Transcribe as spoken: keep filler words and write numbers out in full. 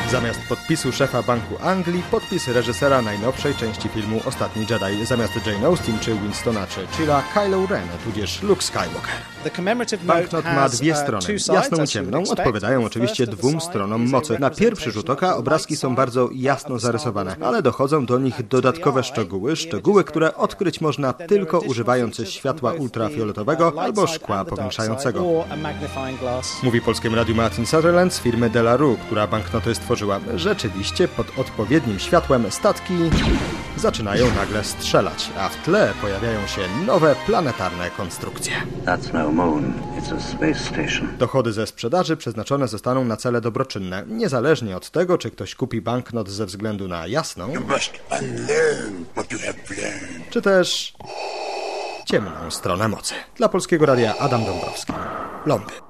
Zamiast podpisu szefa Banku Anglii, podpis reżysera najnowszej części filmu Ostatni Jedi. Zamiast Jane Austen czy Winstona Churchilla, Kylo Ren, tudzież Luke Skywalker. Banknot ma dwie strony, jasną i ciemną, odpowiadają oczywiście dwóm stronom mocy. Na pierwszy rzut oka obrazki są bardzo jasno zarysowane, ale dochodzą do nich dodatkowe szczegóły, szczegóły, które odkryć można tylko używając światła ultrafioletowego albo szkła powiększającego. Mówi Polskiemu Radiu Martin Sutherland z firmy De La Rue, która banknoty stworzyła. Rzeczywiście pod odpowiednim światłem statki zaczynają nagle strzelać, a w tle pojawiają się nowe planetarne konstrukcje. That's no moon, it's a space station. Dochody ze sprzedaży przeznaczone zostaną na cele dobroczynne, niezależnie od tego, czy ktoś kupi banknot ze względu na jasną, czy też ciemną stronę mocy. Dla Polskiego Radia Adam Dąbrowski, Lądy.